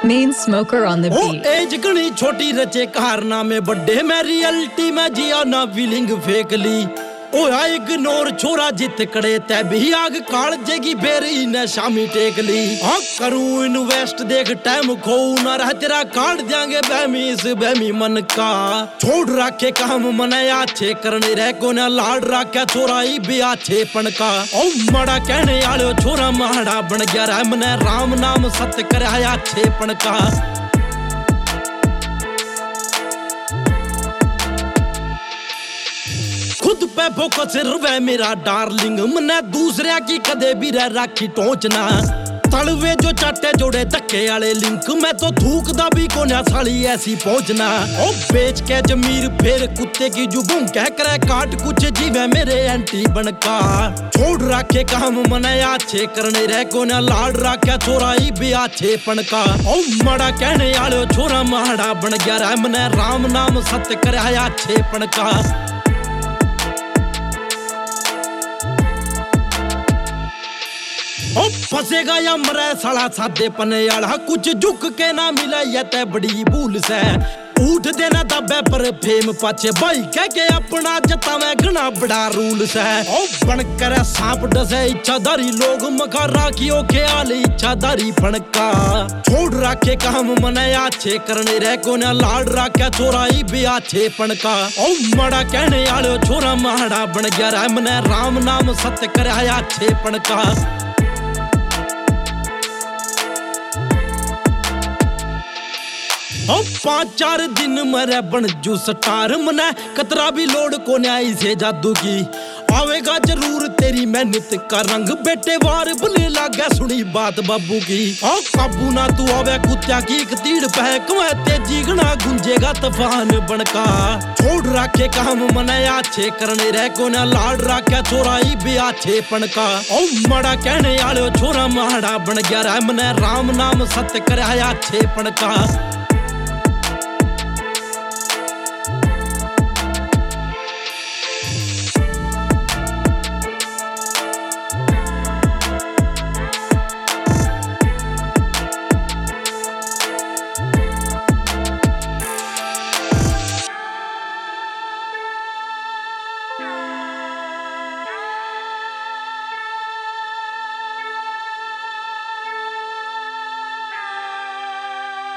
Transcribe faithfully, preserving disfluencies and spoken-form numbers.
Main smoker on the ओ beat. एज गणी छोटी रचे कारनामे बड्डे में रियलिटी में जिया ना फीलिंग फेक ली। ओ इग्नोर छोरा जित कड़े तै भी आग काल जेगी बेरी ने शामी टेक ली। हाँ करूं इन्वेस्ट देख टाइम खो ना रह तेरा काट देंगे बहमी इस बहमी मन का। छोड़ रखे काम मने अच्छे करने रह को ना लाड रखा छोरा ही भी अच्छे पन का। ओ मड़ा कहने आलो छोरा माड़ा बन गया रह मने राम नाम सत्य कर अच्छे पन का। खुद पे फोकस रवे मेरा डार्लिंग मने दूसरे की कदे भी रह राखी टोचना। तलवे जो चाटे जोड़े धक्के वाले लिंक मैं तो थूकदा भी कोन्या साली ऐसी पहुंचना। ओ बेच के जमीर फिर कुत्ते की जुबों कह करे काट कुछ जीवे मेरे एंटी बनका। छोड़ रखे काम मने अच्छे करने रह कोन्या लाड रखा छोरा ही भी अच्छे पनका। ओ मड़ा कहने आलो छोरा माड़ा बन गया रह मने राम नाम सत्य कर अच्छे पनका। ओ फंसेगा या मरे साला सादे पने आला कुछ झुक के ना मिला ये ते बड़ी भूल से। उठ देना दबे पर फेम पाछे भाई कह के अपना जता में घना बड़ा रूल से। ओ बन करे सांप डसे इच्छाधारी लोग मखा राखियो ख्याल इच्छाधारी फणका। छोड़ रखे काम मने अच्छे करने रह को ना लाड रखा छोरा ही भी अच्छे पनका। ओ मड़ा कहने आलो छोरा माड़ा बन गया रह मने राम नाम सत्य कर अच्छे पनका। ओ पांच चार दिन मरे बन जू स्टार मने कतरा भी लोड को न्याय से जादू की। आवेगा जरूर तेरी मेहनत का रंग बेटे वार भले लागे सुनी बात बाबू की। ओ काबू ना तू आवे कुत्या की एक तीड़ पहक में तेजी गना गुंजेगा तूफान बनका। छोड़ रखे काम मने अच्छे करने रह को ना लाड रखा छोरा ही भी अच्छे पनका। ओ मड़ा कहने आलो छोरा माड़ा बन गया रह मने राम नाम सत्य कर अच्छे पनका।